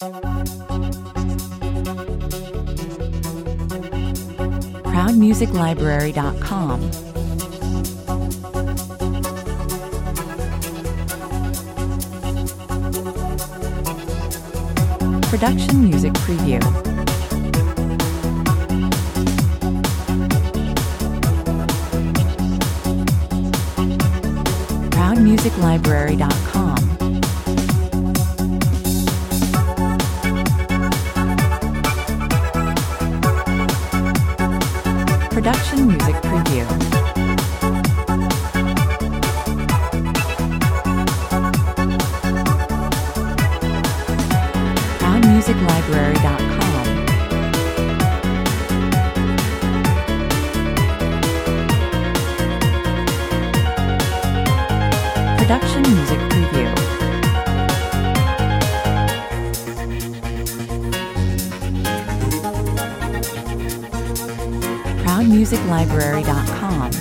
ProudMusicLibrary.com. Production Music Preview. ProudMusicLibrary.com. Production Music Preview. ProudMusicLibrary.com. Production Music Preview. ProudMusicLibrary.com.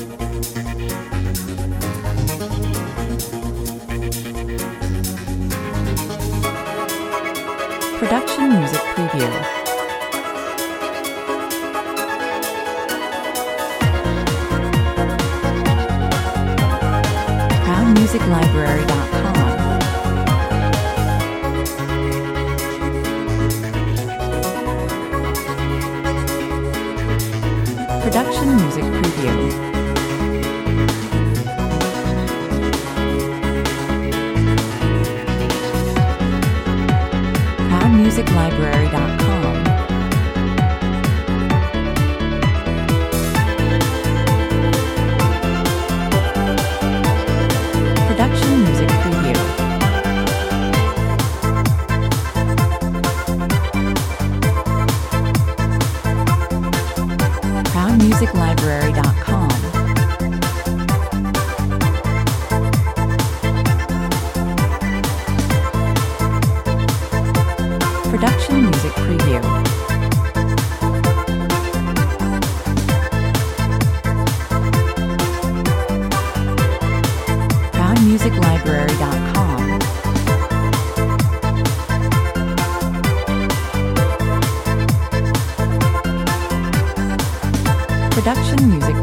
Production Music Preview. ProudMusicLibrary.com. Production Music Preview. ProudMusicLibrary.com. Production Music Preview. ProudMusicLibrary.com. Production Music Preview. ProudMusicLibrary.com. Production Music